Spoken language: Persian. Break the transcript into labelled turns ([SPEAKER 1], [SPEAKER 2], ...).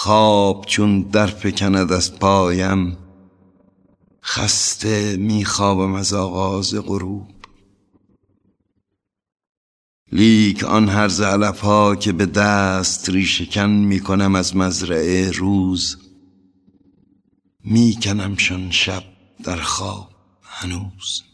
[SPEAKER 1] خواب چون در فکند از پایم، خسته می خوابم از آغاز غروب. لیک آن هرزه علف‌ها که به دست ریشه‌کن می کنم از مزرعه روز، می کنمشان شب در خواب هنوز.